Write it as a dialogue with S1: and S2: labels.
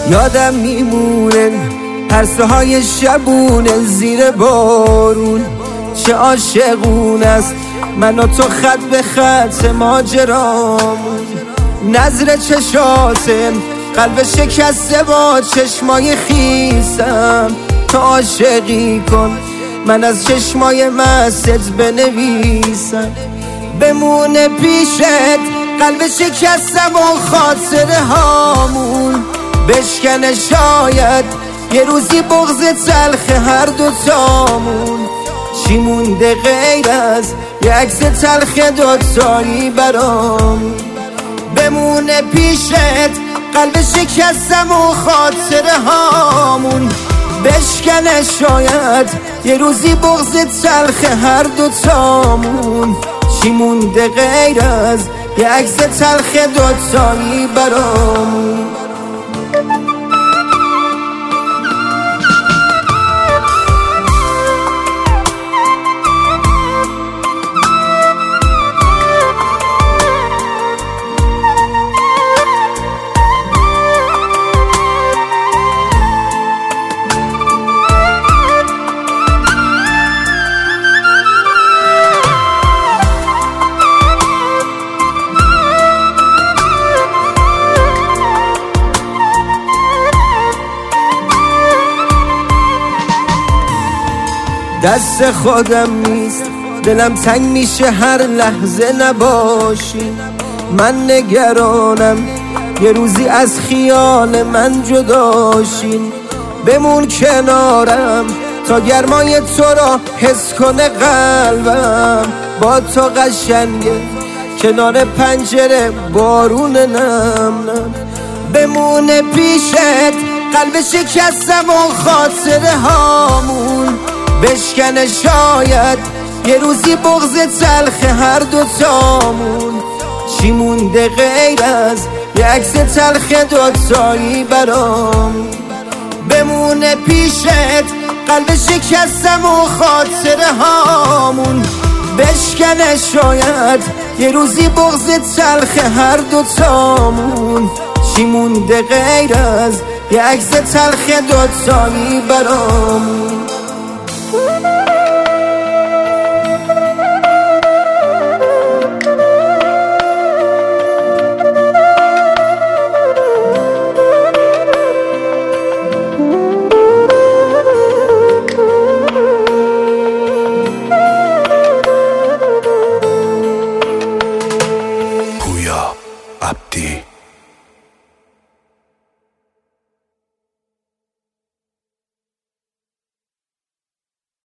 S1: یادم میمونه ترسهای شبونه زیر بارون، چه عاشقون است من و تو خط به خط ماجرامون. نظر چشاتم قلب شکسته با چشمای خیسم، تو عاشقی کن من از چشمای مستت بنویسم. بمونه پیشت قلب شکستم و خاطره هامون بشکنه شاید یه روزی بغض تلخ هر دوتامون. چی مونده غیر از یه عکس تلخ دوتایی برامون؟ بمونه پیشت قلب شکستم و خاطره هامون بشکنه شاید یه روزی بغض تلخ هر دوتامون. چی مونده غیر از یه عکس تلخ دوتایی برامون؟ دست خودم نیست دلم تنگ میشه هر لحظه نباشی. من نگرانم یه روزی از خیال من جداشین. بمون کنارم تا گرمای تو را حس کنه قلبم. با تو قشنگه کنار پنجره بارون نم نم. بمونه پیشت قلب شکستم و خاطره هامون بشکنه شاید یه روزی بغض تلخ هر دوتامون. چی مونده غیر از یه عکس تلخ دوتایی برامون؟ بمونه پیشت قلب شکستم و خاطره هامون بشکنه شاید یه روزی بغض تلخ هر دوتامون. چی مونده غیر از یه عکس تلخ دوتایی برامون؟
S2: پویا عبدی